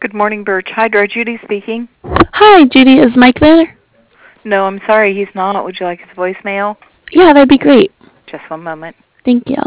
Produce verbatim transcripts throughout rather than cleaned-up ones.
Good morning, Birch Hydro. Judy speaking. Hi, Judy. Is Mike there? No, I'm sorry, he's not. Would you like his voicemail? Yeah, that'd be great. Just one moment. Thank you.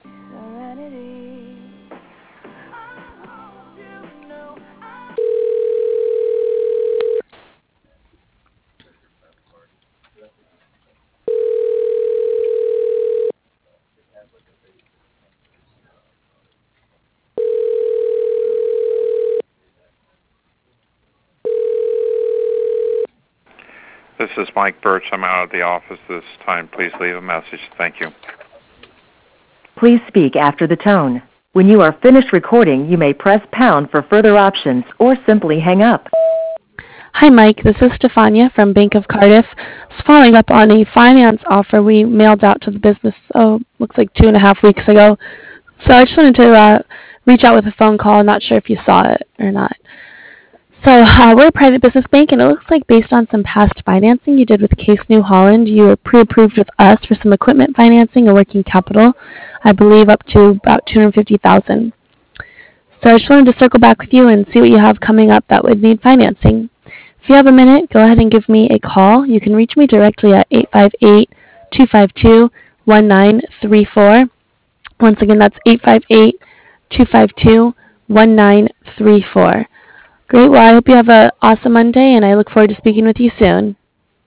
This is Mike Birch. I'm out of the office this time. Please leave a message. Thank you. Please speak after the tone. When you are finished recording, you may press pound for further options or simply hang up. Hi, Mike. This is Stefania from Bank of Cardiff. Just following up on a finance offer we mailed out to the business, oh, looks like two and a half weeks ago. So I just wanted to uh, reach out with a phone call. I'm not sure if you saw it or not. So uh, we're a private business bank, and it looks like based on some past financing you did with Case New Holland, you were pre-approved with us for some equipment financing and working capital, I believe up to about two hundred fifty thousand dollars. So I just wanted to circle back with you and see what you have coming up that would need financing. If you have a minute, go ahead and give me a call. You can reach me directly at eight five eight, two five two, one nine three four. Once again, that's eight five eight, two five two, one nine three four. Great. Well, I hope you have an awesome Monday, and I look forward to speaking with you soon.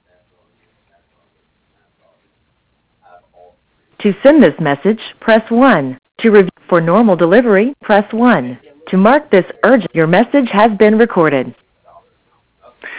To send this message, press one. To review for normal delivery, press one. To mark this urgent, your message has been recorded.